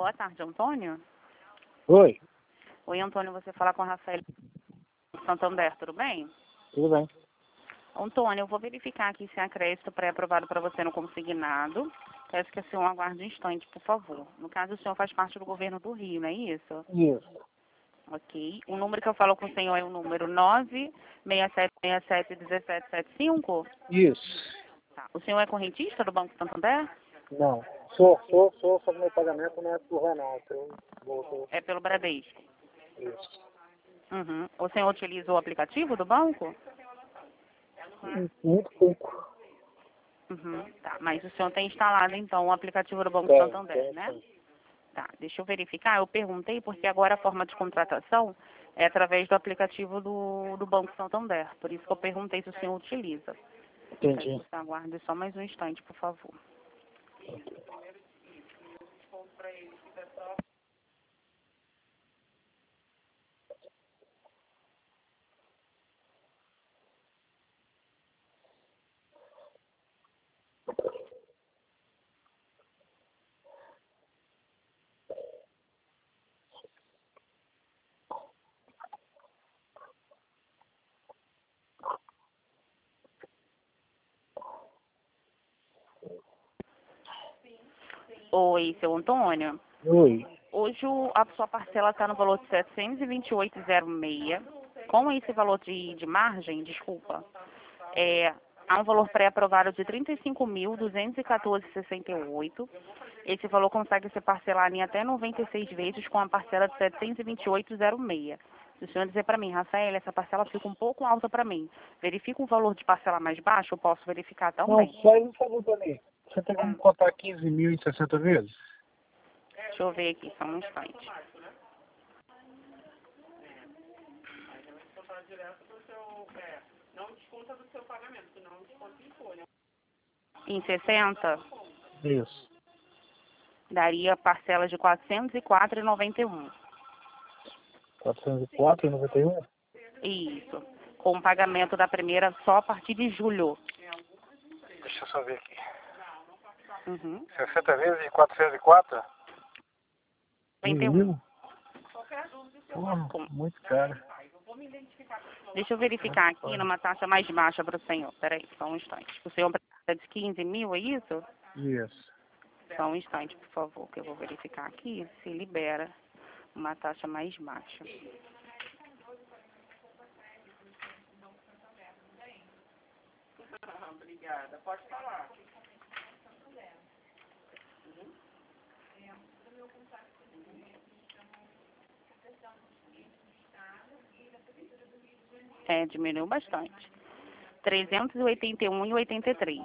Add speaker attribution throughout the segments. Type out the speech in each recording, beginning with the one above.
Speaker 1: Boa tarde, Antônio.
Speaker 2: Oi,
Speaker 1: Oi, Antônio, você fala com a Rafael Santander, tudo bem?
Speaker 2: tudo bem?
Speaker 1: Antônio, eu vou verificar aqui se há crédito pré-aprovado para você no consignado. Peço que o senhor aguarde um instante, por favor. No caso, o senhor faz parte do governo do Rio, não é isso?
Speaker 2: Isso,
Speaker 1: Ok. O número que eu falo com o senhor é o número 967671775?
Speaker 2: isso.
Speaker 1: Tá. O senhor é correntista do Banco Santander?
Speaker 2: Não, sou, só que meu pagamento não é por Ronaldo. Eu vou,
Speaker 1: É pelo Bradesco.
Speaker 2: isso.
Speaker 1: Uhum. O senhor utiliza o aplicativo do banco?
Speaker 2: Muito pouco.
Speaker 1: Uhum. Tá. Mas o senhor tem instalado, então, o aplicativo do Banco Santander, né?
Speaker 2: Tem.
Speaker 1: Tá, deixa eu verificar. Eu perguntei porque agora a forma de contratação é através do aplicativo do Banco Santander. Por isso que eu perguntei se o senhor utiliza. Peço
Speaker 2: Entendi.
Speaker 1: que você aguarde só mais um instante, por favor. Oi, seu Antônio.
Speaker 2: Oi,
Speaker 1: Hoje a sua parcela está no valor de 728,06. Com esse valor de margem, desculpa, há um valor pré-aprovado de 35.214,68. Esse valor consegue ser parcelado em até 96 vezes com a parcela de 728,06. Se o senhor dizer para mim, Rafael, essa parcela fica um pouco alta para mim, verifica um valor de parcela mais baixo, eu posso verificar
Speaker 2: não,
Speaker 1: também.
Speaker 2: faz um favor pra mim. Você tem como
Speaker 1: Hum,
Speaker 2: contar 15 mil em 60 vezes?
Speaker 1: deixa eu ver aqui, só um instante. Em 60,
Speaker 2: Isso.
Speaker 1: daria parcelas de 404,91.
Speaker 2: 404,91?
Speaker 1: Isso. Com o pagamento da primeira só a partir de julho.
Speaker 2: Deixa eu só ver aqui.
Speaker 1: Uhum.
Speaker 2: 60 vezes e 404? 15
Speaker 1: 91.
Speaker 2: mil? Porra,
Speaker 1: Com-
Speaker 2: muito caro.
Speaker 1: Deixa eu verificar aqui numa taxa mais baixa para o senhor. Peraí, só um instante. O senhor precisa de 15 mil, é isso?
Speaker 2: Isso.
Speaker 1: Só um instante, por favor, que eu vou verificar aqui se libera uma taxa mais baixa. Diminuiu bastante. 381,83.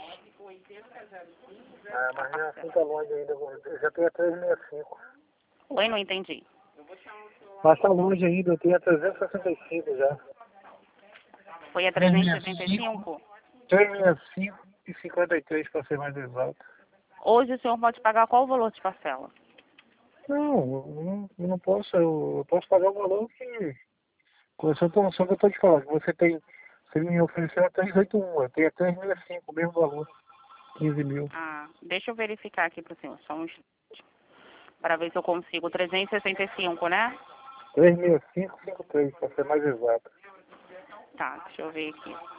Speaker 2: Ah, mas não assim tá longe ainda. Eu já tenho a 365.
Speaker 1: Oi, não entendi.
Speaker 2: Mas tá longe ainda, eu tenho a 365 já.
Speaker 1: Foi a 375?
Speaker 2: 365 e 53 para ser mais exato.
Speaker 1: Hoje o senhor pode pagar qual o valor de parcela?
Speaker 2: Eu não posso, eu posso pagar o valor que. Só que eu tô te falando, que você me ofereceu a 381, eu tenho a 365, o mesmo valor, 15 mil.
Speaker 1: Ah, deixa eu verificar aqui para o senhor, só um instante, para ver se eu consigo. 365, né?
Speaker 2: 365,53 para ser mais exato.
Speaker 1: Tá, deixa eu ver aqui.